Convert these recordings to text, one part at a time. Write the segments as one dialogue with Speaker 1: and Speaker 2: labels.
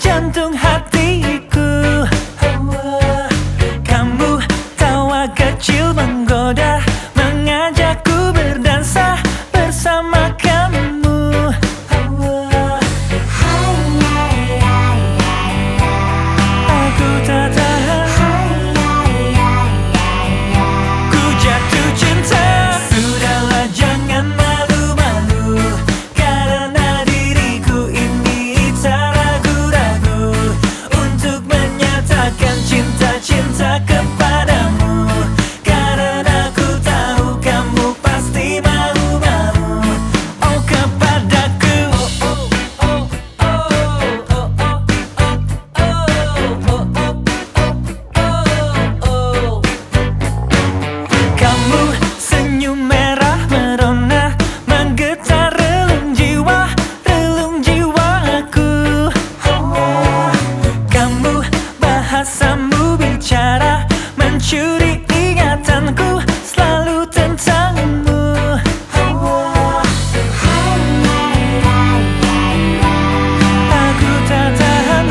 Speaker 1: jantung hatiku. Kamu tawa kecil menggoda, mengajakku berdansa bersama kamu. Aku tak tahan, ku jatuh cinta. Sudahlah jangan malu-malu, karena diriku ini tak ragu-ragu untuk menyatakan cinta-cinta kepadamu. Karena ku tahu kamu pasti mau-mau, oh kepadaku. Kamu senyum merah merona, menggetar relung jiwaku. Kamu bahasamu bicara, mencuri ingatanku selalu tentangmu. Aku tak tahan,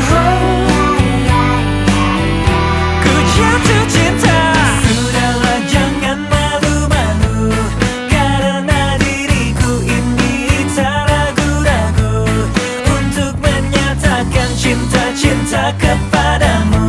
Speaker 1: ku jatuh cinta. Sudahlah jangan malu-malu, karena diriku ini tak ragu-ragu untuk menyatakan cinta-cinta kepadamu.